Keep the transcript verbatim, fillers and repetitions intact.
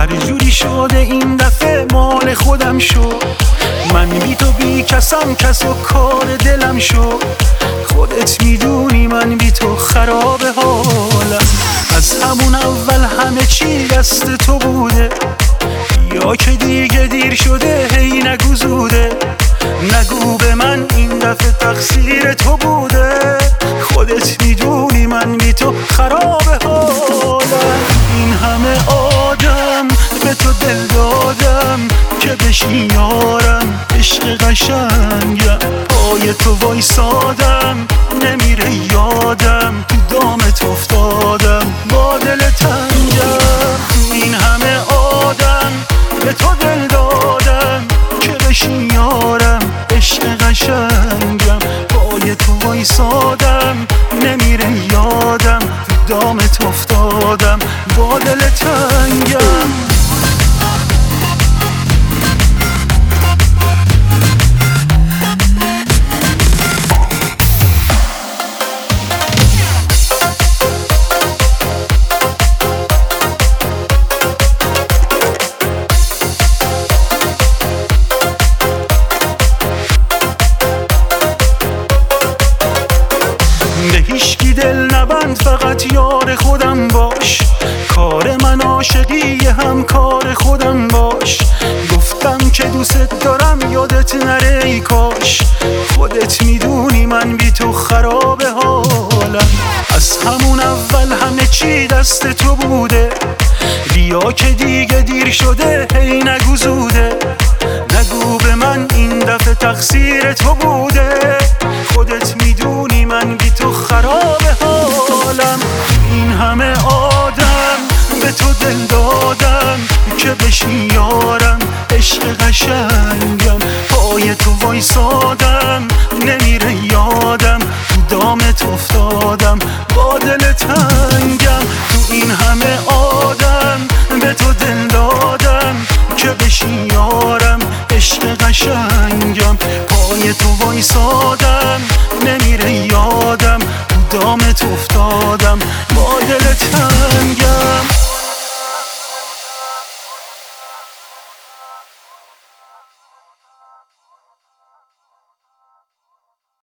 جوری شده این دفعه مال خودم شو. من بی تو بی کسم، کس و کار دلم شو. خودت میدونی من بی تو خراب حالم. از همون اول همه چی دست تو بوده، یا که دیگه دیر شده هی نگو زوده. نگو به من این دفعه تقصیر تو بوده. خودت میدونی من بی تو خراب حالم. این همه آدم به تو دل دادم که بشی یارم، عشق قشنگم. پای تو وایسادم نمیره یادم، تو دامت افتادم با دل تنگم. این همه آدم به تو دل دادم که بشی یارم، عشق قشنگم. پای تو وایسادم نمیره یادم، تو دامت افتادم با دل تنگم. به هیچکی دل نبند، فقط یار خودم باش. کار من عاشقی، هم کار خودم باش. گفتم که دوست دارم یادت نره ای کاش. خودت میدونی من بی تو خراب حالم. از همون اول همه چی دست تو بوده، بیا که دیگه دیر شده هی نگو زوده. نگو به من این دفعه تقصیر تو بوده. خودت میدونی من بی تو خراب حالم. این همه آدم به تو دل دادم که بشی یارم، عشق قشنگم. پای تو وایسادم نمیره یادم، تو دامت افتادم با دل تنگم. تو این همه آدم به تو دل دادم که بشی یارم، عشق قشنگم. پای تو وایسادم نمیره یادم، تو دامت افتادم با دل تنگم.